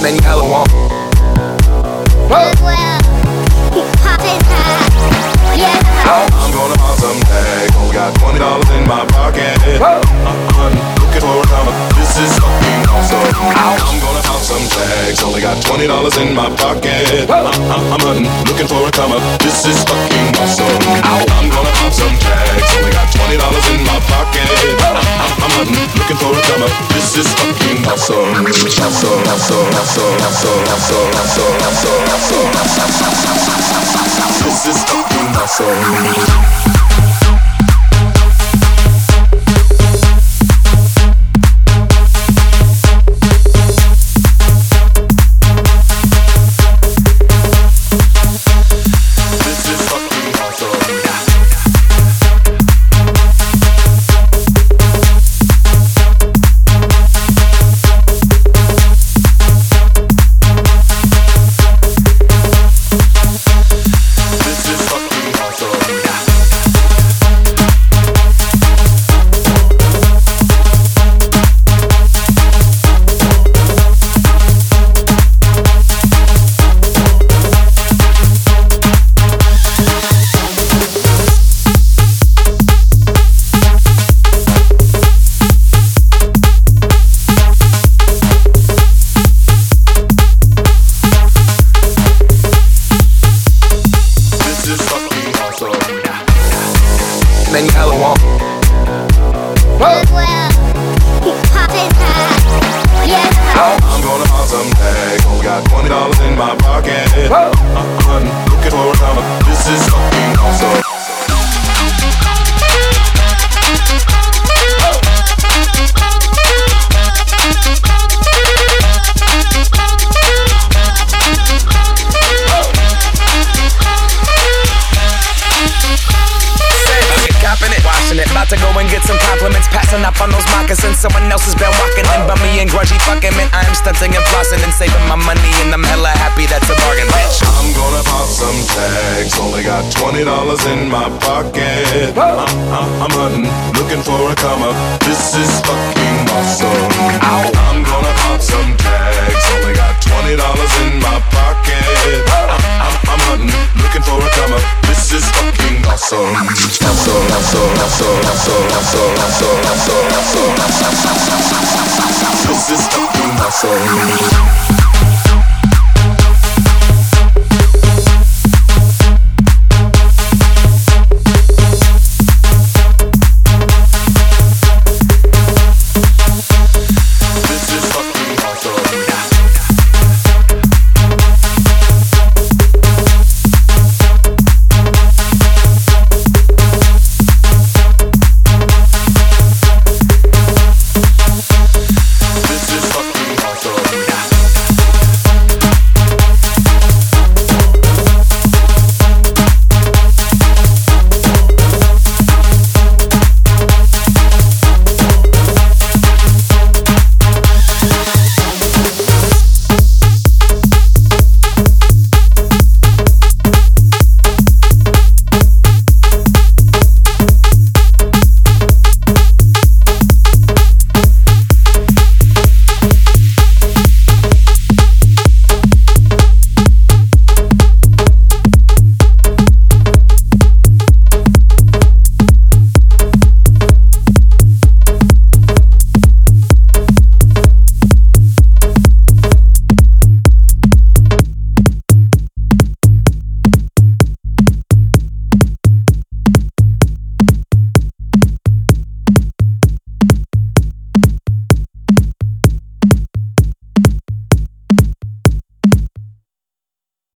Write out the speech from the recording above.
man, you hella want. Goodwill, pop his hat, yeah. I'm gonna buy some tag. Only got $20 in my pocket. I'm looking for a come up. This is fucking awesome. I'm gonna buy some tags. Only got $20 in my pocket. I'm hunting, looking for a come up. This is fucking awesome. I'm gonna buy some tags. Only got $20 in my pocket. I'm hunting, looking for a come up. This is fucking awesome. This is fucking awesome. Man, you hella want. Goodwill, pop his hat, yeah. I'm gonna buy some tag. Only got $20 in my pocket. I'm looking for a come up. This is fucking awesome. About to go and get some compliments, passing up on those moccasins. Someone else has been walking in bummy and grudgy fucking man. I am stunting and flossing and saving my money, and I'm hella happy that's a bargain, bitch. I'm gonna pop some tags. Only got $20 in my pocket. I'm hunting, looking for a come up. This is fucking awesome. I'm gonna pop some tags. Only got $20 in my pocket. I'm hunting, looking for a come up. This is fucking awesome. This is fucking awesome.